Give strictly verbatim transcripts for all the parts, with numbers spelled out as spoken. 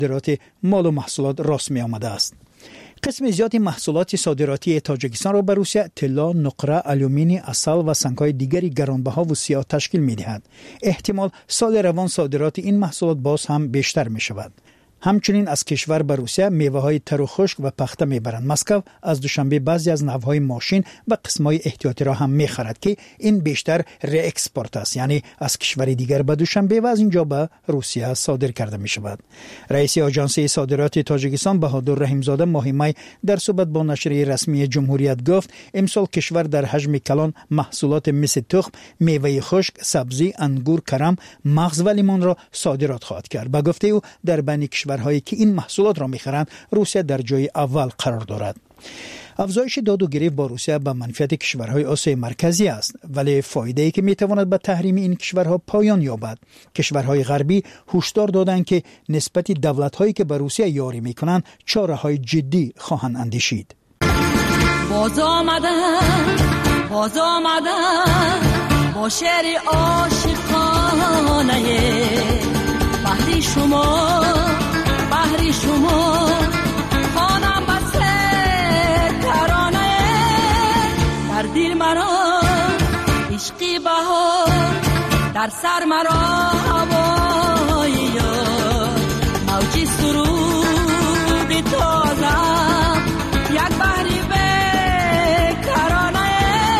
صادرات مال و محصولات راست می آمده است. قسم زیادی محصولات صادراتی تاجیکستان را به روسیه طلا، نقره، آلومینی، عسل و سنگ‌های دیگری گرانبها و سیاه تشکیل می‌دهد. احتمال سال روان صادرات این محصولات باز هم بیشتر می‌شود. همچنین از کشور به روسیه میوه‌های تر و خشک و پخته میبرند. مسکو از دوشنبه بعضی از نوهای ماشین و قسم‌های احتیاطی را هم میخرد که این بیشتر ری اکسپورت است، یعنی از کشور دیگر به دوشنبه و از اینجا به روسیه صادر کرده میشود. رئیس آژانس صادرات تاجیکستان بهادر رحیمزاده ماه می در صحبت با نشریه رسمی جمهوریت گفت امسال کشور در حجم کلان محصولات مثل تخم، میوه خشک، سبزی، انگور، کرم، مغز و لیمون را صادرات خواهد کرد. با گفته او در بین کشورهایی که این محصولات را میخرند روسیه در جای اول قرار دارد. افزایش داد و گریخت با روسیه به منفعت کشورهای آسیای مرکزی است، ولی فایده‌ای که میتواند به تحریم این کشورها پایان یابد. کشورهای غربی هشدار دادند که نسبت دولت‌هایی که به روسیه یاری میکنند چاره‌های جدی خواهند اندیشید. باز آمدن باز آمدن با شعر عاشقانه بحری شما بحری شما خانم بسته ترانه در دل مرا عشقی بهار در سر مرا هوای یار موجی سرود تازه یک بحری بیکرانه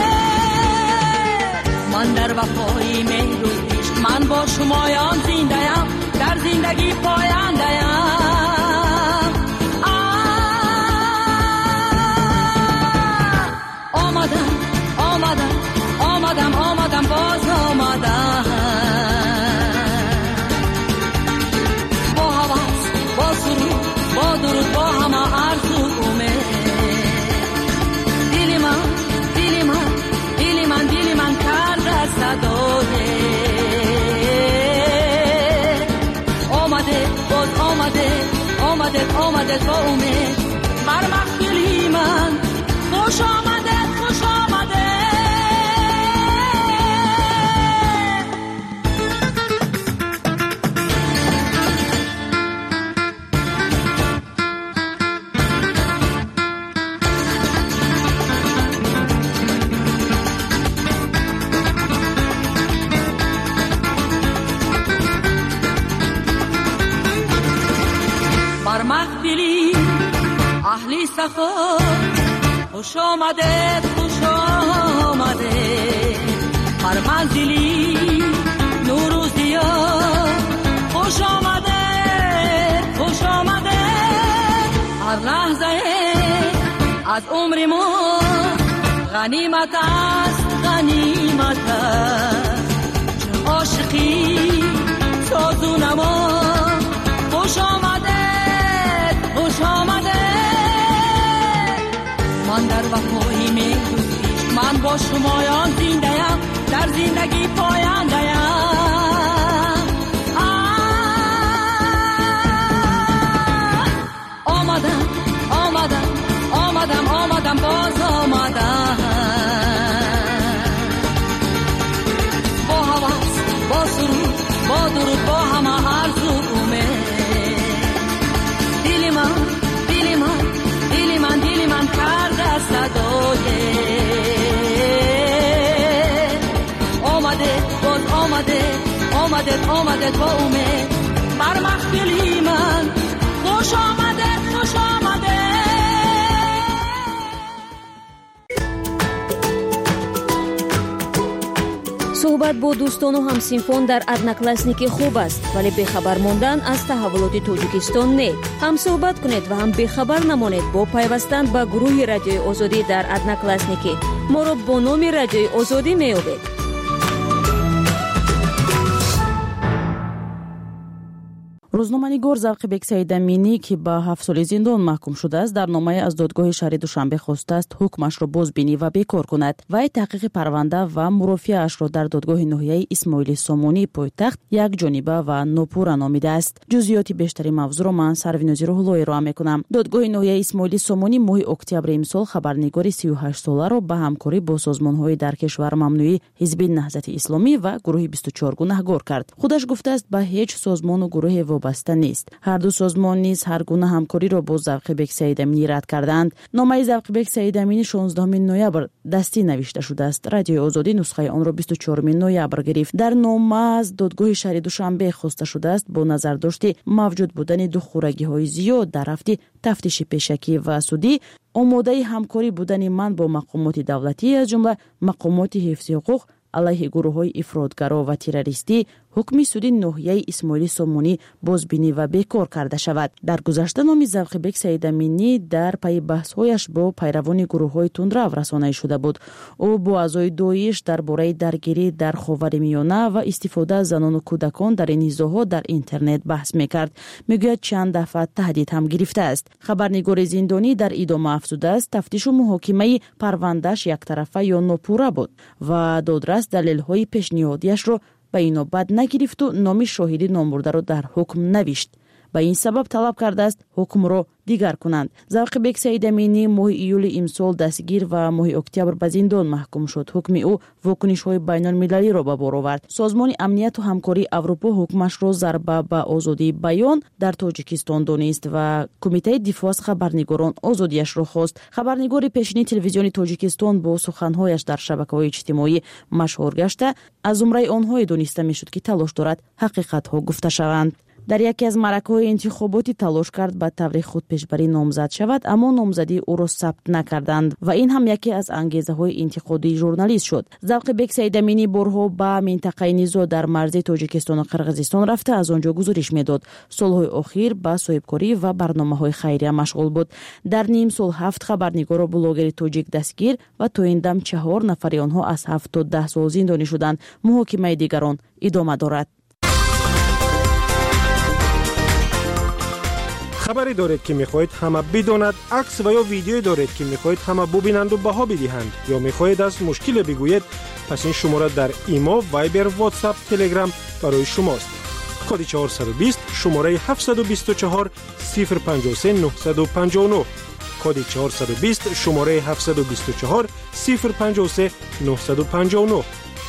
من در وفای مهر و عشق من با شمایان زنده‌ام در زندگی پاینده‌ام آمدم آمدم آمدم آمدم باز آمدم با حواس با سرود با درود با همه آرزو امید دل من دل من دل من دل من کرده صدای باز آمده آمده آمده با امید بر مخدلی من خوش آمده خوش آمده اهلی سخا خوش آمده خوش آمده هر منزلی نور و ضیا خوش آمده خوش آمده هر لحظه از عمر ما غنیمت است غنیمت است چون عاشقی ساز و نما خوش آمده خوش آمده من در وفای میگویش من با شمایان زنده‌ام در زندگی پاینده‌ام آمدم آمدم آمدم آمدم باز آمدم با حواس با سرود با درود با همه آرزو امید دل من دل من دل من دل من کرده صدای آمده باز آمده آمده آمده با امید بر محفلی من خوش آمده خوش آمده صحبت با دوستان و همسینفون در ادناکلاسنیکی خوب است، ولی بخبر موندن از تحولات تاجیکستان نه. هم صحبت کنید و هم بخبر نمانید با پیوستن به گروه رادیوی آزادی در ادناکلاسنیکی. ما را با نام رادیوی آزادی می‌یابید. روزنامه‌نگار زرقبک سیدامینی که به هفت سال زندان محکوم شده است در نامه از دادگاه شهر دوشنبه خواسته است حکمش را بازبینی و بیکار کند. وی تحقیق پرونده و مرافعه‌اش را در دادگاه ناحیه اسماعیل سامونی پایتخت یک جانبه و ناپورا نامیده است. جزئیات بیشتری موضوع را من سرویناز روحلویی را می‌کنم. دادگاه ناحیه اسماعیل سامونی ماه اکتبر امسال خبرنگار سی و هشت ساله را به همکاری با سازمان‌های در کشور ممنوعی حزب نهضت اسلامی و گروه بیست و چهار گناهکار کرد. خودش گفته است به هیچ سازمان و گروه وابسته نیست. هر دو سازمان نیز هر گونه همکاری را با زوقبک سعید امینی رد کردند. نامه زوقبک سعید امینی شانزدهم نوامبر دستی نوشته شده است. رادیو آزادی نسخه آن را بیست و چهارم نوامبر گرفت. در نامه از دادگاه شهر دوشنبه خواسته شده است با نظر داشته موجود بودن دو خورگی‌های زیاد در رفت تفتیش پیشکی و سودی، آماده همکاری بودن من با مقامات دولتی از جمله مقامات حفظ حقوق علیه گروه‌های افراطگرا و تروریستی، حکم سودی ناحیه اسماعیلی سامونی بازبینی و بیکار کرده شود. در گذشته نام زوقبک سعید امینی در پی بحث‌هایش با پیروان گروه‌های تندرو رسانه‌ای شده بود. او با اعضای داعش درباره درگیری در خاورمیانه و استفاده از زنان و کودکان در این نزاعات در اینترنت بحث می‌کرد. میگوید چند دفعه تهدید هم گرفته است. خبرنگار زندانی در ادامه افزوده است تفتیش و محاکمه پروندهش یک طرفه یا ناپوره بود و دادرس دلیل‌های پیشنهادیش را به این نوبت نگرفت و نام شاهدی نامبرده را در حکم نوشت. به این سبب طلب کرده است حکم را دیگر کنند. زوقبک سعید امینی ماه ایول امسال دستگیر و ماه اکتبر به زندان محکوم شد. حکم او واکنش‌های بین‌المللی را به بار آورد. سازمان امنیت و همکاری اروپا حکمش را ضربه به آزادی بیان در تاجیکستان دانست و کمیته دفاع از خبرنگاران آزادیش را خواست. خبرنگار پیشین تلویزیون تاجیکستان با سخن‌هایش در شبکه‌های اجتماعی مشهور گشته، از زمره آنها دانسته می‌شد که تلاش دارد حقیقت‌ها گفته شوند. در یکی از معرکه‌های انتخاباتی تلاش کرد به طور خود پیشبری نامزد شود، اما نامزدی او را ثبت نکردند و این هم یکی از انگیزه‌های انتقادی ژورنالیست شد. زوقبک سعید امینی بارها به منطقه نزاع در مرز تاجیکستان و قرقیزستان رفته از آنجا گزارش میداد. سال‌های اخیر به صاحبکاری و برنامه‌های خیریه مشغول بود. در نیم سال هفت خبرنگار و بلاگر تاجیک دستگیر و تا این دم چهار نفر آنها از هفت تا ده سال زندانی شدند. محاکمه دیگران ادامه دارد. خبری دارید که میخواهید همه بداند، عکس و یا ویدیویی دارید که میخواهید همه ببینند و بها بدهند، یا میخواهید از مشکل بگویید، پس این شماره در ایما، وایبر، واتساپ، تلگرام برای شماست. کد چهارصد و بیست شماره هفتصد و بیست و چهار صفر پنجاه و سه نهصد و پنجاه و نه. کد چهارصد و بیست شماره هفتصد و بیست و چهار صفر پنجاه و سه نهصد و پنجاه و نه.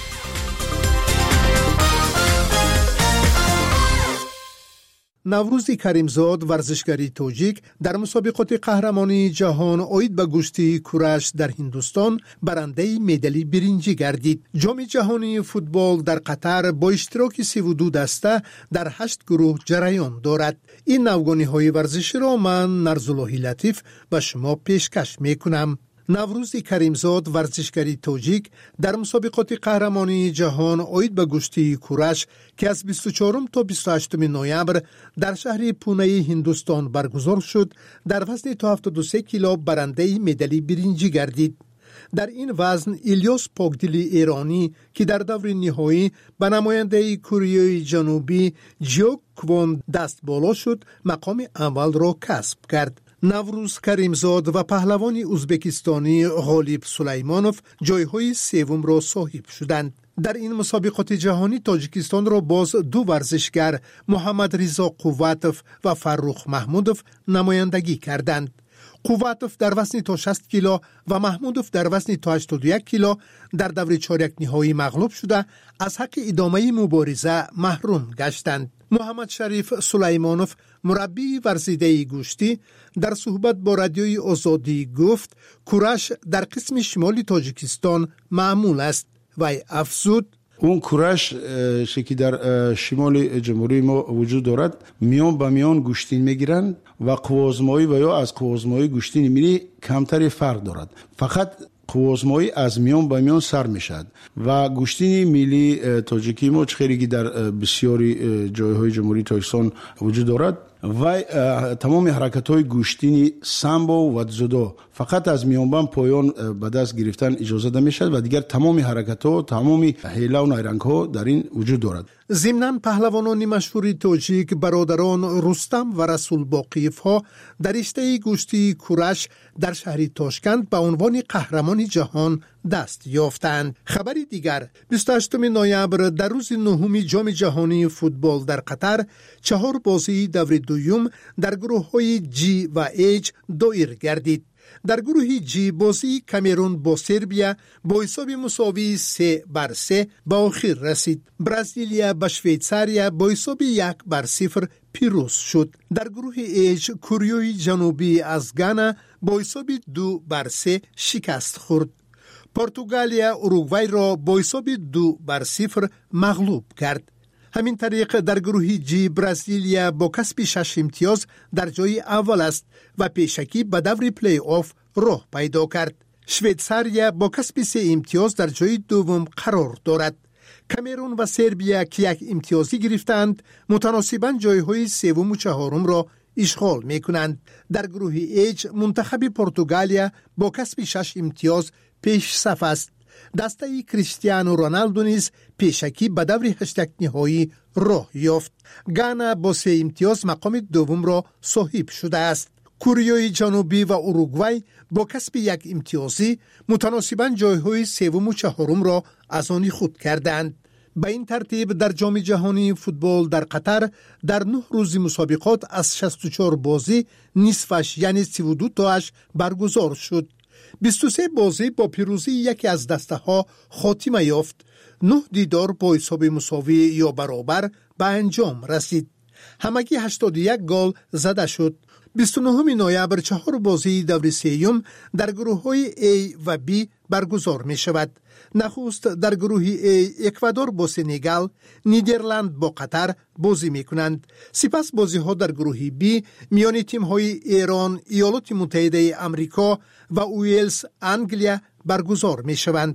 نوروز کریمزاد ورزشکاری تاجیک در مسابقات قهرمانی جهان عاید به گشتی کورش در هندوستان برنده مدال برنجی گردید. جام جهانی فوتبال در قطر با اشتراک سی و دو دسته در هشت گروه جریان دارد. این نوگانی‌های ورزشی را من نرزاللهی لطیف به شما پیشکش میکنم. نوروز کریمزاد ورزشکاری تاجیک در مسابقات قهرمانی جهان عاید به گشتی کورش که از بیست و چهارم تا بیست و هشتم نوامبر در شهر پونه هندوستان برگزار شد در وزن تا هفتاد و سه کیلو برنده مدال برنجی گردید. در این وزن الیاس پاکدلی ایرانی که در دور نهایی به نماینده کره جنوبی جیوک کوان دست بالا شد مقام اول را کسب کرد. نوروز کریمزاد و پهلوان ازبکستانی غالب سلیمانوف جایهای سوم را صاحب شدند. در این مسابقات جهانی تاجیکستان را باز دو ورزشگر محمد رضا قوتوف و فروخ محمودوف نمایندگی کردند. قوتوف در وزن تا شصت کیلو و محمودوف در وزن تا هشتاد و یک کیلو در دور چهارک نهایی مغلوب شده از حق ادامه مبارزه محروم گشتند. محمد شریف سلیمانوف مربی ورزیده گوشتی در صحبت با رادیوی آزادی گفت کورش در قسم شمالی تاجیکستان معمول است و افزود اون کورش شکی در شمال جمهوری ما وجود دارد، میان به میان گوشتین میگیرند و قوازمایی و یا از قوازمایی گوشتین ملی کمتری فرق دارد. فقط قوازمایی از میان به میان سر میشد و گوشتین ملی تاجیکی ما خیلی در بسیاری جایهای جمهوری تاجیکستان وجود دارد و تمام حرکت های گوشتینی سامبو و дзودو فقط از میانبان پایان به دست گرفتن اجازه ده میشد و دیگر تمام حرکت ها تمام حیله و نیرنگ ها در این وجود دارد. ضمناً پهلوانان مشهور تاجیک برادران رستم و رسول باقیف ها در رشته گوشتی کورش در شهر تاشکند به عنوان قهرمان جهان دست یافتند. خبری دیگر بیست و هشتم نوامبر در روز نهم جام جهانی فوتبال در قطر چهار بازی دور دوم در گروه های جی و ایچ دایر گردید. در گروه جی بازی کامرون با سربیا با حساب مساوی سه بر سه به آخر رسید. برزیلیا با شویتزاریا با حساب یک بر صفر پیروز شد. در گروه ایچ کوریوی جنوبی از گانا با حساب دو بر سه شکست خورد. پرتغالیا اوروگوئه را با حساب دو بر صفر مغلوب کرد. همین طریق در گروه جی برزیلیا با کسب شش امتیاز در جای اول است و پیشکی به دور پلی آف راه پیدا کرد. شویتساریا با کسب سه امتیاز در جای دوم قرار دارد. کامرون و سربیا که یک امتیازی گرفتند متناسباً جایهای سوم و چهارم را اشغال می کنند. در گروه ایچ منتخب پرتغالیا با کسب شش امتیاز پیش صف است. دسته کریستیانو رونالدو نیز پیشکی به دور هشتگ نهایی راه یافت. گانا با سه امتیاز مقام دوم را صاحب شده است. کوریای جنوبی و اوروگوئه با کسب یک امتیازی متناسباً جایهای سوم و چهارم را از آن خود کردند. به این ترتیب در جام جهانی فوتبال در قطر در نه روز مسابقات از شصت و چهار بازی نصفش یعنی سی و دو تاش برگزار شد. بیست و سه بازی با پیروزی یکی از دسته ها خاتمه یافت. نه دیدار با حساب مساوی یا برابر به انجام رسید. همگی هشتاد و یک گل زده شد. بیست و نهم نوامبر چهار بازی دور سیوم در گروه های A و B برگزار می شود. نخست در گروه A اکوادور با سنگال، نیدرلند با قطر بازی می کنند. سپس بازی ها در گروه B میان تیم های ایران، ایالات متحده آمریکا و ویلز، انگلیا برگزار می شوند.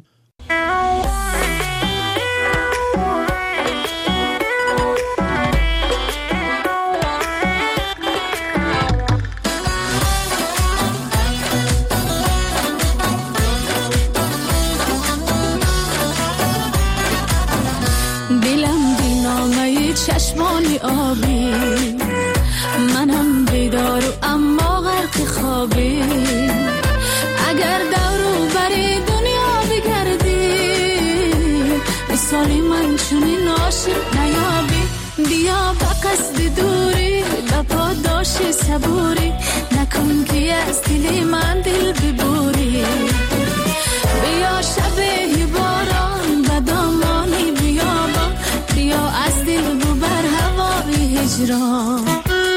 چشمانی آبی منم بیدار و اما غرق خوابی اگر دورو بری دنیا بگردی مثالی من چونی عاشق نیابی بیا با قصد دوری با پاداش صبوری نکن که از دل من دل ببوری بیا شبه باران و دامانی بیابان بیا از دل ببر هوای هجران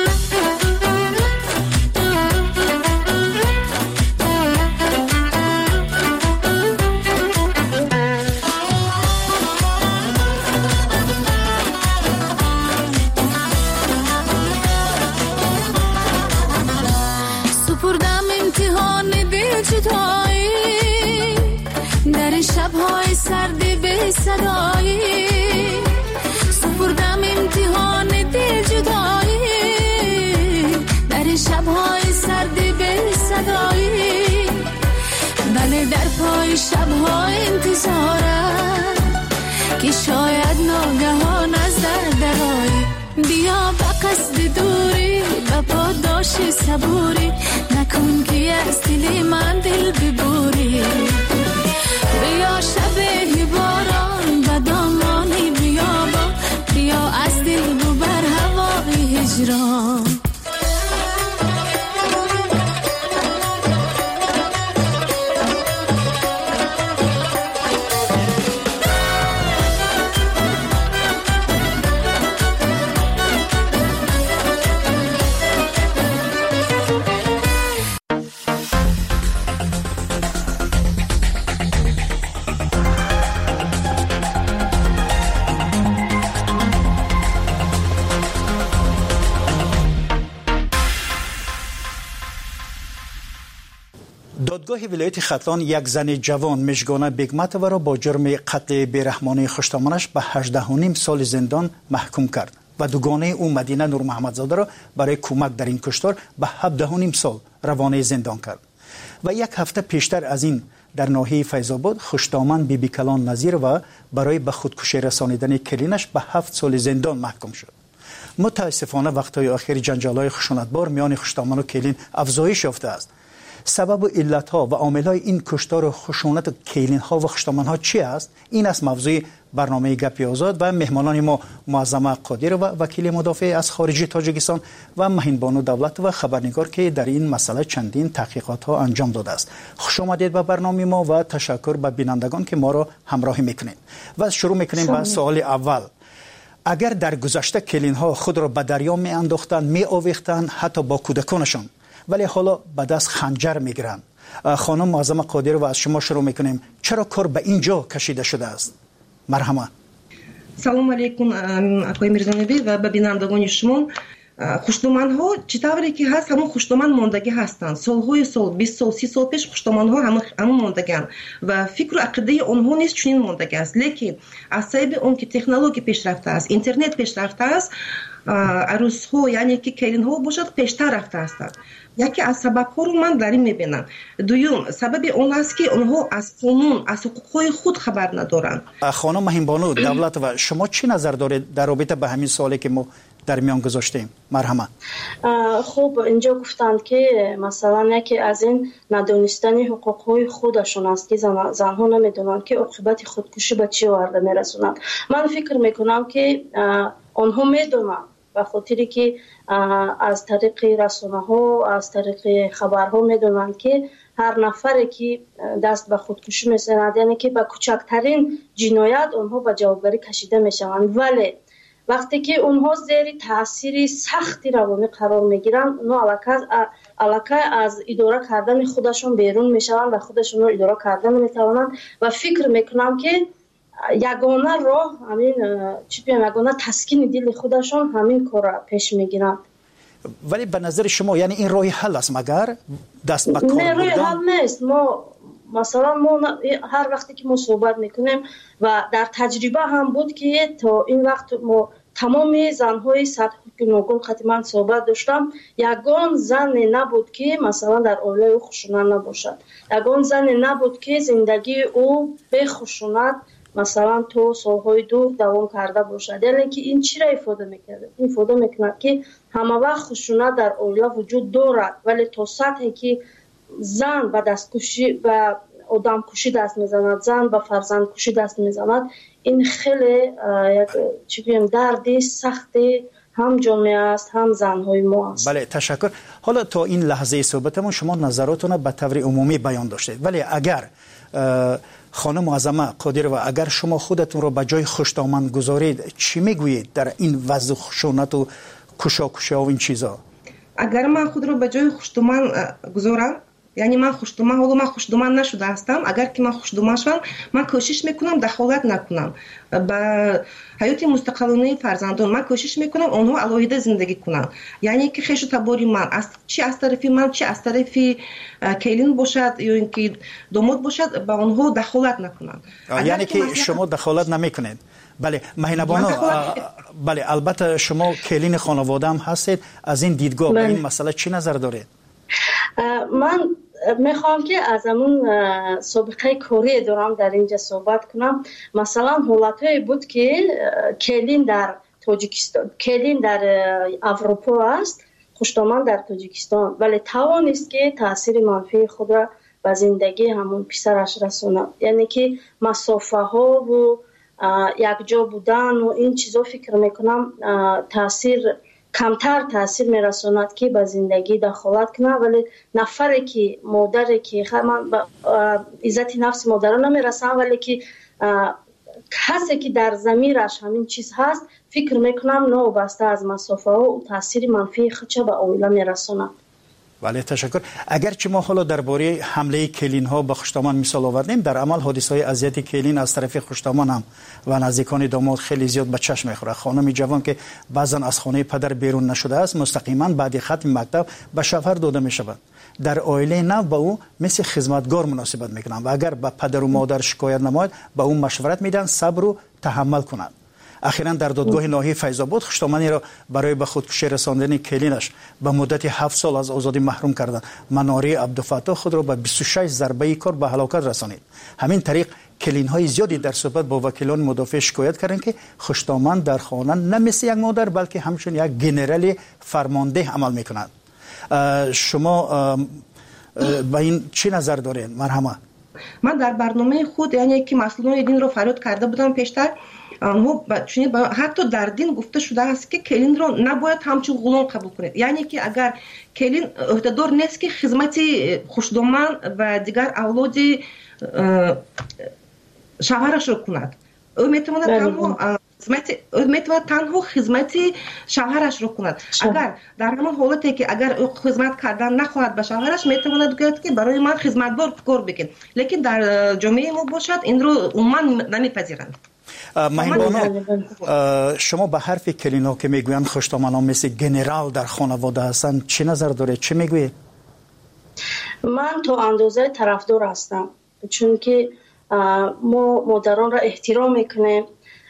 سپردم امتحان دل جدایی در شب‌های سردی به صدایی سپردم امتحان دل جدایی در شب‌های سردی به صدایی بله در پای شب‌ها انتظارم که شاید ناگهان از در درایی بیا با قصد دوری با پاداش صبوری نکن که از دل من دل ببوری بیا شبه باران و دامانی بیابان بیا از دل ببر هوای هجران دادگاه ولایت ختلان یک زن جوان مژگانه بیگماتووا را با جرم قتل بیرحمانه خوشتامانش به هجده و نیم سال زندان محکوم کرد و دوگانه او مدینه نور محمدزاده را برای کمک در این کشتار به هفده و نیم سال روانه زندان کرد و یک هفته پیشتر از این در ناحیه فیض‌آباد خوشتامان بیبی کلان نظیر و برای به خودکشی رسانیدن کلینش به هفت سال زندان محکوم شد. متاسفانه وقتهای آخر جنجال‌های خشونتبار میان خوشتامان و کلین افزایش یافته است. سبب و علتها و عاملهای این کشتار و خشونت و کیلین ها و خشتامان ها چی است؟ این است موضوع برنامه گپی آزاد و مهمانان ما معظمه قادر و وکیل مدافع از خارجی تاجیکستان و مهین بانو دولت و خبرنگار که در این مسئله چندین تحقیقات ها انجام داده است. خوش آمدید به برنامه ما و تشکر به بینندگان که ما را همراهی میکنید. و شروع میکنیم با سوال اول. اگر در گذشته کلین ها خود را به دریا می انداختند، می آویختند، حتی با کودکانشان، ولی حالا به دست خنجر می گیرند. خانم معظمه قادری و از شما شروع میکنیم. چرا کار به اینجا کشیده شده است؟ مرحمه. سلام علیکم آقای میرزانوی و ببینندگان شما. خوشنامان ها چطوری که هست همون خوشنامان ماندگی هستند. سالهای سال بیست سال سی سال پیش خوشنامان ها همون همون ماندگان و فکر و عقیده آنها نیست چنین ماندگی است. لیکن از سبب اون که تکنولوژی پیشرفته است، اینترنت پیشرفته است، عروس ها یعنی که کلین ها باشد پیشتر رفته هستند. یکی از سبب ها رو من در این میبینم. دوم سبب اون است که آنها از قانون از حقوق خود خبر ندارند. خانم مهمبانو دولت و شما چی نظر دارید در رابطه به همین سوالی که ما در میان گذاشتیم؟ مرحمه. خب اینجا گفتند که مثلا یکی از این ندانستن حقوقهای خودشون است که زن، زنها نمیدونند که عاقبت خودکشی به چی آورده میرسونند. من فکر میکنم که آنها میدونند به خاطری که از طریق رسانه ها از طریق خبرها میدونند که هر نفری که دست به خودکشی میزند یعنی که به کوچکترین جنایت آنها به جوابگری کشیده میشوند، ولی وقتی که اونها زیر تاثیر سختی روانی قرار میگیرند اونها علاقه از اداره کردن خودشون بیرون میشوند و خودشون رو اداره کردن نمیتوانند و فکر میکنم که یگانه راه همین چی بگم یگانه تسکین دل خودشون همین کار پیش میگیرند. ولی به نظر شما یعنی این راه حل است مگر دست به کار بردن؟ نه، راه حل نیست. ما مثلا ما هر وقتی که ما صحبت میکنیم و در تجربه هم بود که تا این وقت ما تمام زنهای سطح گوناگون قطعا صحبت داشتم، یگان زن نبود که مثلا در عائله او خشونت نباشد، یگان زن نبود که زندگی او به خشونت مثلا تو سالهای دور دوام کرده باشد. یعنی که این چی را افاده میکرده؟ این افاده میکنه که همه وقت خشونت در عائله وجود دارد، ولی تا سطحی که زن به دستکشی و آدم کشی دست میزند، زن به فرزند کشی دست میزند، این خیلی یک چی بگم دردی سختی هم جامعه است هم زنهای ما است. بله تشکر. حالا تا این لحظه صحبتمون شما نظراتون به طور عمومی بیان داشتید، ولی اگر خانم معظمه قادری و اگر شما خودتون رو به جای خوش‌دامن گذارید چی میگویید در این وضع خشونت و کشاکشی و این چیزا؟ اگر من خود رو به جای خوش‌دامن گذارم، یعنی من خوش‌دامن حالا من خوش‌دامن نشده هستم، اگر که من خوش‌دامن شدم من کوشش میکنم دخالت نکنم به حیات مستقلانه فرزندان، من کوشش میکنم آنها علاهیده زندگی کنن، یعنی که خیش و تباری من از چی از طرفی من چی از طرفی کلین باشد یا اینکه داماد باشد به آنها دخالت نکنم. یعنی که مثلا... شما دخالت نمیکنید؟ بله مهینبانو، بله البته شما کلین خانواده هم هستید، از این دیدگاه به این مسئله چی نظر دارید؟ من میخوام که از همون سابقه کاری دارم در اینجا صحبت کنم. مثلا حالتهایی بود که کلین در تاجیکستان، کلین در اروپا است، خوش‌دامن در تاجیکستان، ولی توانست که تاثیر منفی خود را به زندگی همون پسرش رسونه، یعنی که مسافه ها و یک جا بودن و این چیزا فکر میکنم تاثیر کمتر تاثیر میرساند که به زندگی دخالت کنه، ولی نفری که مادری که من به عزت نفس مادر نمیرسم، ولی که کسی که در ضمیرش همین چیز هست فکر میکنم نوبسته از مسافه و تاثیر منفی خودش به عائله میرساند. بله تشکر. اگرچه ما حالا درباره حمله کلین ها به خوش‌دامن مثال آوردیم، در عمل حادثه های اذیت کلین از طرف خوش‌دامن هم و نزدیکان داماد خیلی زیاد به چشم میخوره. خانم جوان که بعضا از خانه پدر بیرون نشده است مستقیما بعد ختم مکتب به شوهر داده میشود، در عائله نو با او مثل خدمتگار مناسبت میکنند و اگر به پدر و مادر شکایت نماید به اون مشورت میدن صبر و تحمل کنند. اخیراً در دادگاه ناحیه فیض‌آباد خوش‌دامنی را برای به خودکشی رساندن کلینش به مدت هفت سال از آزادی محروم کردند. مناری عبدالفتاح خود را به بیست و شش ضربه کار به هلاکت رسانید. همین طریق کلین‌های زیادی در صحبت با وکیلان مدافع شکایت کردند که خوش‌دامن در خانه نه مثل یک مادر بلکه همچون یک گنرال فرمانده عمل می‌کند. شما با این چی نظر دارید؟ مرحمه. من در برنامه خود یعنی که مسئولان دین رو فریاد کرده بودم پیشتر، حتی در دین گفته شده است که کلین رو نباید همچون غلام قبول کنید، یعنی که اگر کلین عهده‌دار نیست که خدمت خوش‌دامن و دیگر اولاد شوهرش رو کند، او میتواند اما میتواند تنها خدمت شوهرش رو کند. اگر در همون حالتی که اگر او خدمت کردن نخواهد به شوهرش میتواند بگوید که برای من خدمتگار کار بکن، لیکن در جامعه ما باشد این رو عموما نمیپذیرند. مهمانان، شما به حرف کلینا که میگویند خوشتامنا مثل گنرال در خانواده هستند چه نظر دارید؟ چه میگویید؟ من تو اندازه طرفدار هستم، چون که ما مادران را احترام میکنیم،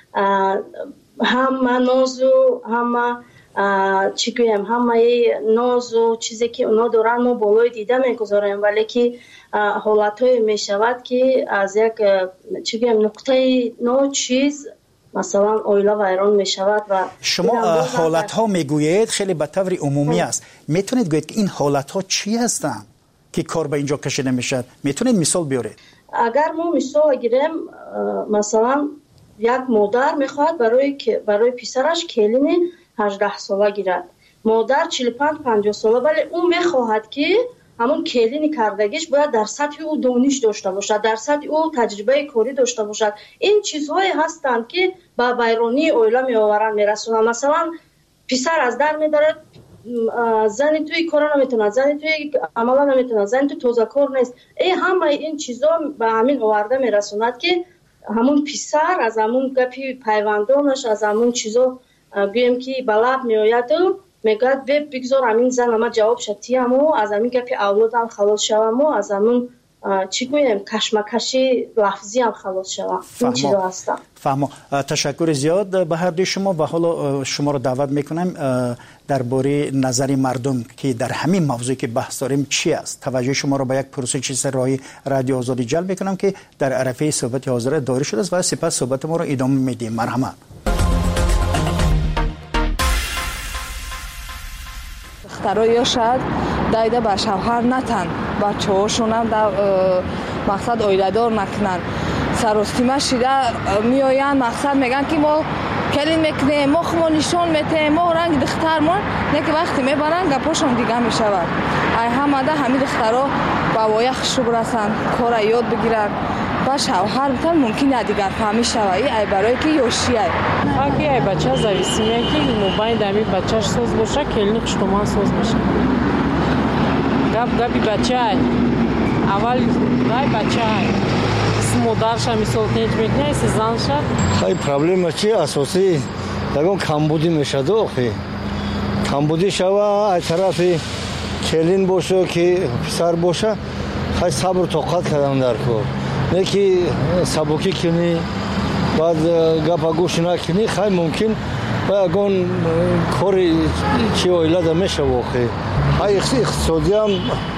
همه نازو همه چی گویم همه نازو چیزی که اونا دارن ما بالای دیده میگذاریم، ولی که حالتهای میشود که از یک چی گویم نقطه نو چیز مثلا اویلا ویران میشود. و شما حالت ها میگویید خیلی به طور عمومی است، میتونید گویید که این حالت ها چی هستند که کار به اینجا کشیده میشد؟ میتونید مثال بیارید؟ اگر ما مثال گیریم، مثلا یک مادر میخواد برای برای پسرش کلین هجده ساله گیرد، مادر چهل و پنج پنجاه ساله، ولی اون میخواهد که همون کلین کردگیش باید در سطح او دانش داشته باشد، در سطح او تجربه کاری داشته باشد. این چیزهایی هستند که به ویرانی اویلا میآورند میرسونند. مثلا پسر از در میدارد، زنی توی کار نمیتونه، زنی توی عملا نمیتونه، زنی توی توزه کار نیست. ای همه این چیزا به همین آورده میرسوند که همون پسر از همون گپی پیوندانش، از همون چیزا گویم که بلب میآید و میگوید بگذار همین زن اما جواب شدی همو از همین گپی اولادم خلاص شوم و از همون چی گویم کشمکشی لفظی هم خلاص شوم. این چیزا هستم. فهمو. تشکر زیاد به هر دوی شما و حالا شما رو دعوت میکنم درباره نظر مردم که در همین موضوعی که بحث داریم چی است. توجه شما رو به یک پروسه چیز راهی رادیو آزادی جلب میکنم که در عرفه صحبت حاضر دایر شده است و سپس صحبت ما رو ادامه میدیم. مرحمت. دخترها یا شاید دایده به شوهر نتن، بچه هاشون هم مقصد اویله‌دار نکنن، سراستیمه شده میآین مقصد میگن که ما کلین میکنیم، ما خمو نشان میتیم، ما رنگ دخترمون نه که وقتی میبرن گپاشون دیگه میشود. ای همه ده همین دخترها با وایخ شو برسن، کار یاد بگیرن و شوهر بتن ممکنه دیگر فهمی شوی ای برای که یوشی ای اگه ای بچه زویسیه که موبایل دمی بچهش سوز باشه کلینی کشتومان سوز باشه. گپ گپی بچه ای اول دای بچه ای مادرش هم مثال تیج میکنه ایسی زنش خیلی پرابلم چی اساسی یکم کمبودی میشه دو خیلی کمبودی شوه ای طرفی کلین باشه که پسر باشه خیلی صبر و طاقت کردم در کار نه که سبکی کنی بعد گپا گوش نکنی خیلی ممکن و اگون کاری چی اویلا ده میشه واقعی های اقتصادی هم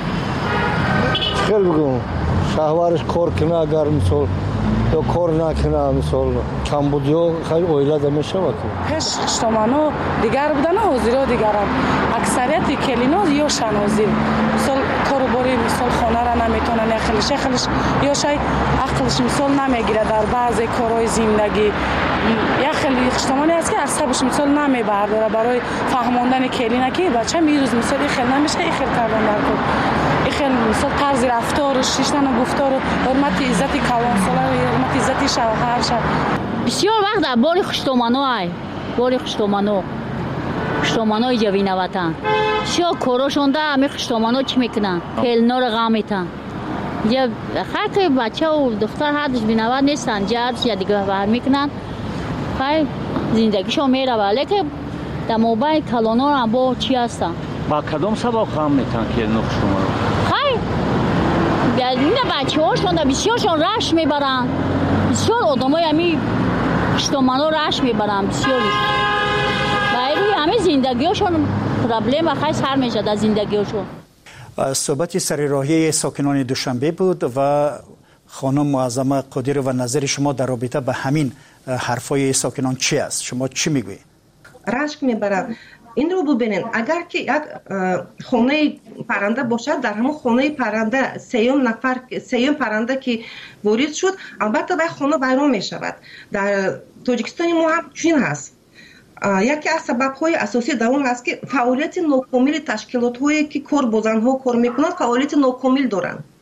خیلی بگم شهوارش کار کنه اگر مثال یا کار نکنه مثال کمبودی ها خیلی اویلا ده میشه واقعی هش شتامانو دیگر بودن حاضر ها دیگر هم اکثریت کلینا یا شنازی مثال کاروباری مثال خانه را نمیتونن یا خیلیش یا خیلیش یا شاید عقلش مثال نمیگیره در بعضی کارهای زندگی یا خیلی خشتمانی است که عصبش مثال نمیبرداره برای فهماندن کلینا که بچه میروز مثال این خیلی نمیشه این خیلی کردن در کن این خیلی مثال طرز رفتار شیشتن و گفتار حرمت عزت کلان ساله حرمت عزت شوهر شد بسیار وقت در باری خشتمانو های باری خشتمانو خشتمانو جوینه وطن بسیار کاراشون ده همه خشتمانو چی میکنن کلنا رو غم میتن یا خیلی بچه و دختر حدش بینود نیستن جهدش یا دیگه بر میکنن خیلی زندگیشون میره ولی که در موبایل کلانا هم با چی هستن با کدام سبب غم میتن کلنا خشتمانو خیلی این بچه هاشون ده بسیارشون رش میبرن بسیار آدم های همی خشتمانو رش میبرن بسیاری و همه زندگی هاشون پرابلم و خیلی سر میشه در زندگی هاشون. صحبت سر راهی ساکنان دوشنبه بود و خانم معظمه قادر و نظر شما در رابطه به همین حرفای ساکنان چی است؟ شما چی میگویید؟ رشک میبرد. این رو ببینید اگر که یک خانه پرنده باشد در همون خانه پرنده سیوم نفر سیوم پرنده که وارد شد البته به خانه ویران میشود. در تاجیکستان ما هم چنین هست. یکی از سبب‌های اساسی در اون هست که فعالیت ناکامل تشکیلات‌هایی که کار با زن‌ها کار می‌کنند فعالیت ناکامل دارند.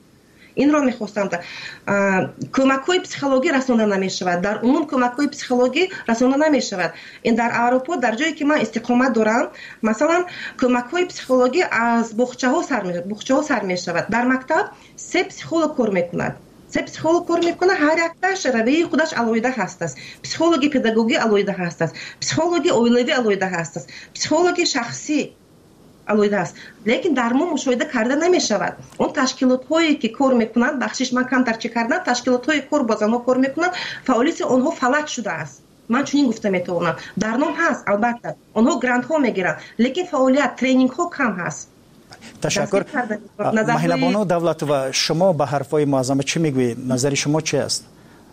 اینро میخواستم کمک‌های پسیخولوژی رسانده نمیشود. در عموم کمک‌های پسیخولوژی رسانده نمیشود. این در اروپا در جایی که من استقامت دارم مثلا کمک‌های پسیخولوژی از بخچه‌ها سر میشود بخچه‌ها سر میشود. در مکتب سه پسیخولوژ کار میکند. سه پسیخولوژ کار میکنه، هر یکتاش روی خودش علایده هست است. پسیخولوژی پداگوژی علایده هست است. پسیخولوژی اویلوی علایده هست است. پسیخولوژی شخصی علایده است. لیکن در ما مشاهده کرده نمی شود. اون تشکیلات هایی که کار میکنند، بخشش من کم ترچه کردن، تشکیلات های کار با زنها کار میکنند، فعالیت آنها فلج شده است. من چنین گفته میتونم. در نام هست البته. آنها گرانت ها میگیرند، لیکن فعالیت ترینینگ ها کم هست. تشکر. مهینه بانو دولت و شما به حرفای معظمه چی میگوی؟ نظر شما چی است؟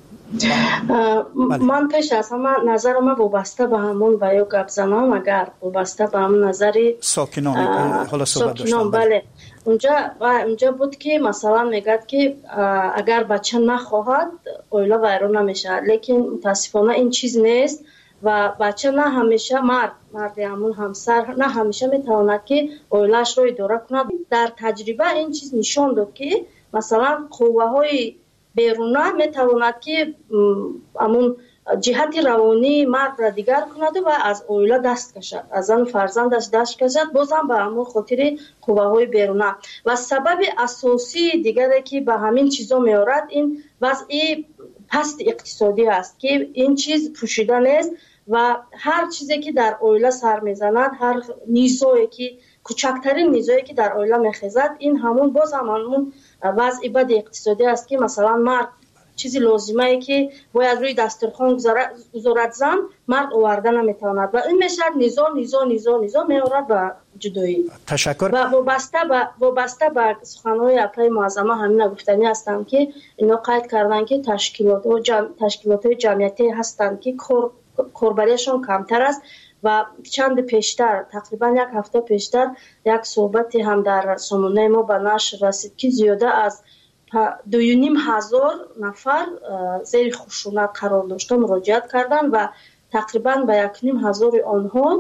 من پیش از همه نظر ما وابسته به همون و یا گپ زنان اگر وابسته به همون نظری ساکنان حالا صحبت داشتم. بله اونجا اونجا بود که مثلا میگد که اگر بچه نخواهد اویلا ویران نمیشه، لیکن متاسفانه این چیز نیست و بچه نه همیشه مرد مرد همون همسر نه همیشه میتواند که اویلاش رو اداره کند. در تجربه این چیز نشان داد که مثلا قوه های بیرونه میتواند که همون جهت روانی مرد را دیگر کند و از اویلا دست کشد، از زن فرزندش دست کشد، بازم به همون خاطر قوه های بیرونه. و سبب اساسی دیگری که به همین چیزا میارد این وضع پست اقتصادی است که این چیز پوشیده نیست و هر چیزی که در اویلا سر میزند، هر نیزایی که کوچکترین نیزایی که در اویلا میخیزد، این همون باز هم همون وضع بد اقتصادی است که مثلا مرد چیزی لازمه ای که باید روی دسترخوان گذارد زن مرد آورده نمیتواند و این میشد نیزا نیزا نیزا نیزا میارد به جدایی. تشکر. و وابسته به وابسته به سخنهای اپلای معظمه همین گفتنی هستم که اینا قید کردن که تشکیلات و جمع... تشکیلات های جمعیتی هستند که کور... کوربریشون کمتر است و چند پیشتر تقریبا یک هفته پیشتر یک صحبتی هم در سامانه ما به نشر رسید که زیاده از دو و نیم هزار نفر زیر خشونت قرار داشته مراجعت کردن و تقریبا به یک نیم هزار آنها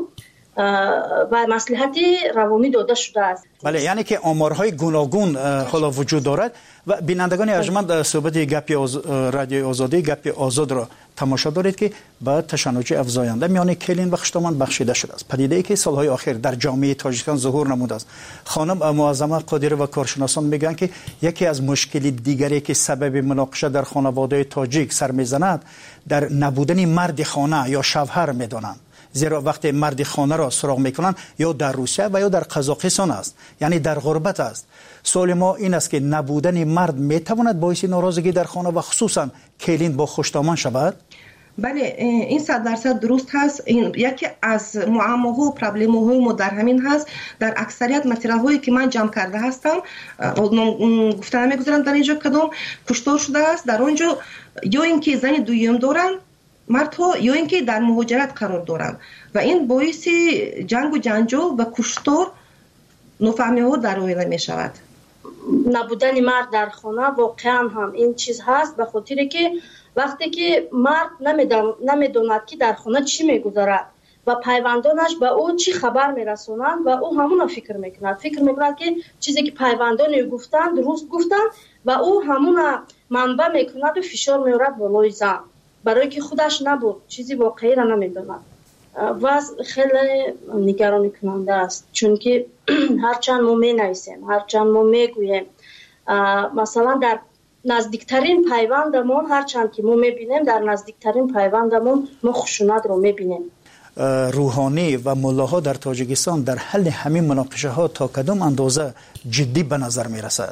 و مصلحت روانی داده شده است. بله، یعنی که آمارهای گوناگون حالا وجود دارد و بینندگان ارجمند صحبت گپی آز... رادیو آزادی گپی آزاد را تماشا دارید که با تشنج افزاینده میان کلین و خشتمان بخشیده شده است. پدیده‌ای که سالهای اخیر در جامعه تاجیکستان ظهور نموده است. خانم معظمه قادری و کارشناسان میگن که یکی از مشکل دیگری که سبب مناقشه در خانواده تاجیک سر میزند در نبودن مرد خانه یا شوهر میدانند. زیرا وقتی مرد خانه را سراغ میکنن یا در روسیه و یا در قزاقستان است، یعنی در غربت است. سوال ما این است که نبودن مرد میتواند باعث ناراضگی در خانه و خصوصا کلین با خوشدامان شود؟ بله، این صد درصد درست هست. این یکی از معماها و پرابلم‌های ما در همین هست. در اکثریت مطرح‌هایی که من جمع کرده هستم گفتن نمیگذارم در اینجا کدام کشتار شده است. در اونجا یا اینکه زن دویم دارن مردها یا اینکه در مهاجرت قرار دارند و این باعث جنگ و جنجال و کشتار نفهمی ها در اویلا می شود. نبودن مرد در خانه واقعا هم این چیز هست به خاطر که وقتی که مرد نمیداند که در خانه چی میگذارد و پیوندانش به او چی خبر میرسونند و او همون فکر میکند فکر میکند که چیزی که پیوندان گفتند درست گفتند و او همون منبع میکند و فشار میارد بالای زن برای که خودش نبود چیزی واقعی را نمیداند. وضع خیلی نگران کننده است چون که هرچند ما می نویسیم هرچند ما می گوییم مثلا در نزدیکترین پیوندمون هرچند که ما می بینیم در نزدیکترین پیوندمون ما خشونت رو می بینیم. روحانی و ملاها در تاجیکستان در حل همین مناقشه ها تا کدام اندازه جدی به نظر می رسد؟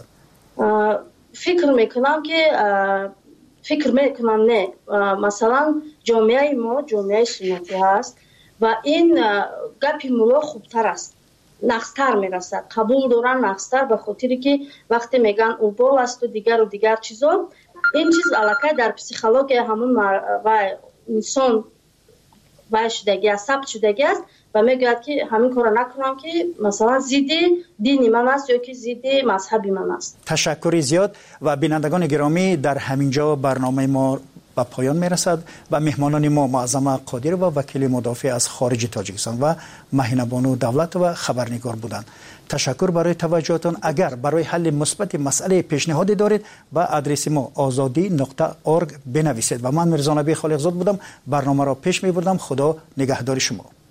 فکر می کنم که فکر میکنم نه مثلا جامعه ما جامعه سنتی هست و این گپی مولا خوبتر است نقصتر میرسد قبول دارن نقصتر به خاطری که وقتی میگن اوبال است و دیگر و دیگر چیزا این چیز علاقه در پسیخولوژی همون و انسان و شدگی است ثبت شدگی است و میگوید که همین کار نکنم که مثلا ضد دین من است یا که ضد مذهب من است. تشکر زیاد و بینندگان گرامی در همینجا برنامه ما به پایان میرسد و مهمانان ما معظمه قادری و وکیل مدافع از خارج تاجیکستان و مهینه بانو دولت و خبرنگار بودند. تشکر برای توجهتان. اگر برای حل مثبت مسئله پیشنهادی دارید با آدرس ما آزادی نقطه اورگ بنویسید. و من میرزا نبی خالقزاد بودم، برنامه را پیش می بردم. خدا نگهدار شما.